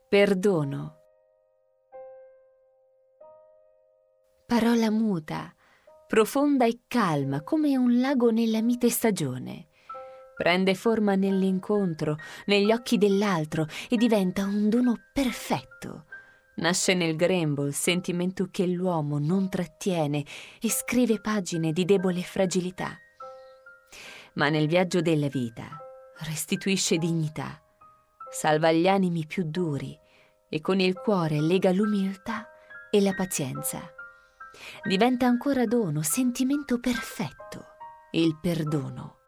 Perdono. Parola muta, profonda e calma come un lago nella mite stagione. Prende forma nell'incontro, negli occhi dell'altro e diventa un dono perfetto. Nasce nel grembo il sentimento che l'uomo non trattiene e scrive pagine di debole fragilità. Ma nel viaggio della vita restituisce dignità, salva gli animi più duri e con il cuore lega l'umiltà e la pazienza. Diventa ancora dono, sentimento perfetto, il perdono.